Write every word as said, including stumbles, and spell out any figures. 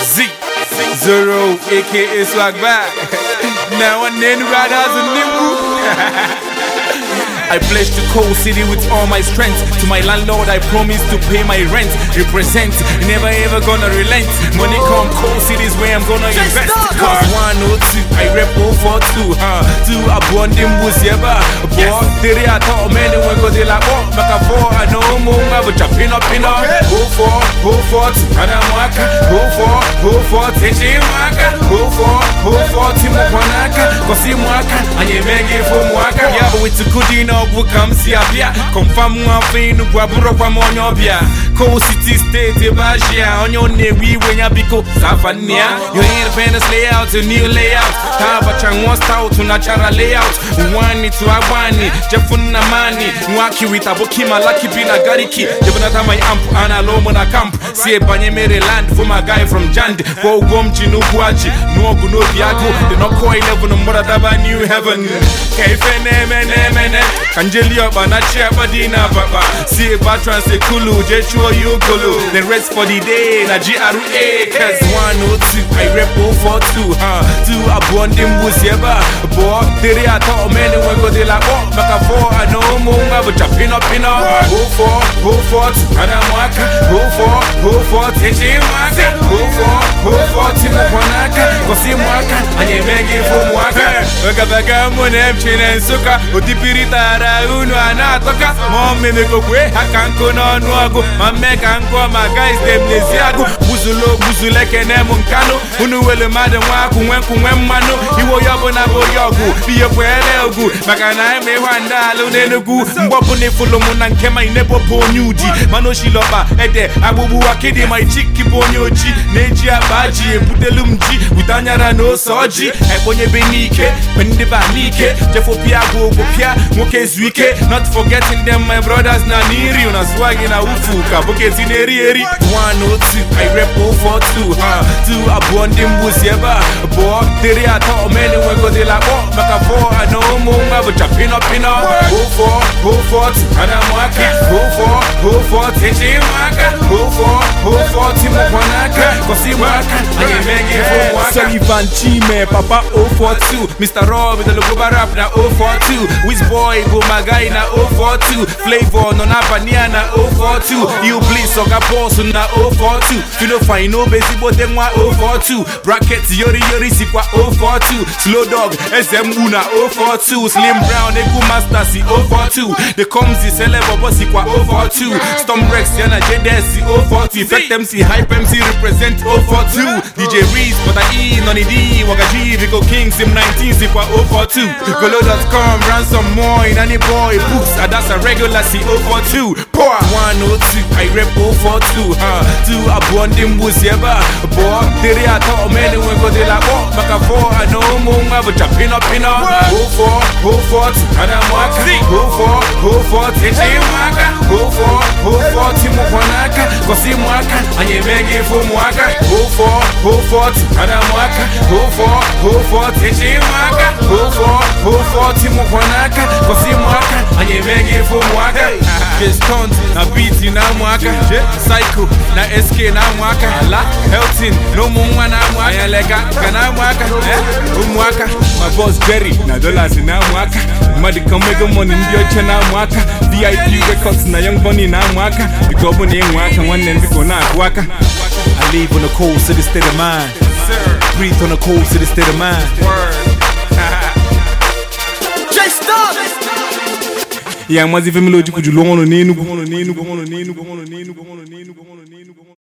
Z Zero, aka Swag Back. Now and then right as a nimble. I pledge to Coal City with all my strength. To my landlord I promise to pay my rent. Represent, never ever gonna relent. Money come, Coal City's where I'm gonna Just invest. Cause one oh two, I rep oh four two, huh? Two abundant boost, yeah, but boy, they I thought many when go they like, oh, back and forth, I know more, but you pin up, pin up. Go for, go for, and I'm waka. Go for, go for, take you waka. Go for, go for, Timo Panaka. Cause he waka, and you make it for waka. Yeah, but with the good enough. Come see a bia, confirm one thing, Guaburo Pamonobia, Coal City State, Ebasia, on your name, we when you become Safania. Your independence layout, a new layout, Tabachan was out to natural layout. One to Awani, Jeffuna Mani, Waki with Abokima, Lucky Pina Gariki, Jebonata my amp, Anna Lomona Camp, see a Banyamere land for my guy from Jand, Go Gomchi, no Guachi, no Guno Diago, the no coin eleven, Moradaba, New Heaven, Kafenem. Angelia Banachia Badina Baba, see a Batran say Kulu, Jeshua Yukulu, the rest for the day, na G R A, cause one oh two, I rep oh four two, huh? Two abundant Musieba, boy, they are thought many when go they like, oh, back and forth, I know more, but you pin up, pin up, go for, go for, and I'm waka, go for, go for, take you waka, go for, go for, Timo Panaka, go see waka, and you make it from waka, Waka Monem Chin and Suka, Utipirita. Uno anatoka mommy me go kwe hakanko no nuago mame kanko my guys them nesiago buzulo buzuleke nemu nkano unu wele madam waku wenku wemmano iwo yobo na bo yogu biye kwele ogu maka na me wanda lo nenugu mbopu ne fulumu na nkema inebo ponyudi mano shiloba ede abubu wakidi my chiki ponyoji neji abaji ebudelumji utanyara no soji ebonye benike pendiba nike jefo pia go go pia moke Wike, not forgetting them, my brothers na niri, una swag in a ufuka, bucket in eri. One oh two, I rep oh four two, huh? Two abundant Musieba, boy, they are thought many when go they like, oh, back and forth, I know more, but you pin up, pin up. Go for, go for, and I'm waka. Go for, go for, take you waka. Go for, go for, Timo Panaka, cause he waka, and you make it for waka. Sullivan Chime, Papa oh four two, Mister Rob, the Logoba rap na oh four two, which boy go my guy na oh four two, Flavor no na Bania na oh four two, you please soga boss na oh four two, you know fine no basic but them wa oh four two, brackets yori yori sikwa oh four two, Slow Dog S M U na oh four two, Slim Brown Eku Master si oh four two, the comes the celeb boss sikwa oh four two, Storm Rex yana J D S si oh four two, Effect M C Hype M C represent oh four two, D J Reese but I E Noni D Wagaji Rico King Sim nineteen sikwa oh four two, Golo dot com ransom more in any boy books, and that's a regular C oh four two. Power one oh two, I rep oh four two, huh? Two abundant Musieba, boy, they are thought many when go they like, oh, back and forth, I know more, but you pin up, pin up. Go for, go for, and I'm waka. Go for, go for, take you waka. Go for, go for, Timo Panaka, cause he waka, and you make it from waka. Go for, go for, and I'm waka. Go for, go for, take you waka. Go for, go for, Timo Panaka, cause he waka, and you make it from waka. Just tons, na beat na mwaka. Psycho, na S K na mwaka. Helton, no mumwa na mwaka. Lega, kana mwaka. Umwaka, my boss Jerry, na dollars na mwaka. Madi kamega money ndio cha na mwaka. V I P records na Young Bunny na mwaka. Bikobo ni mwaka, one biko na mwaka. I live on a Coal City state of mind. Breathe on a Coal City state of mind. Yeah, I'm as if I'm logical. You don't want to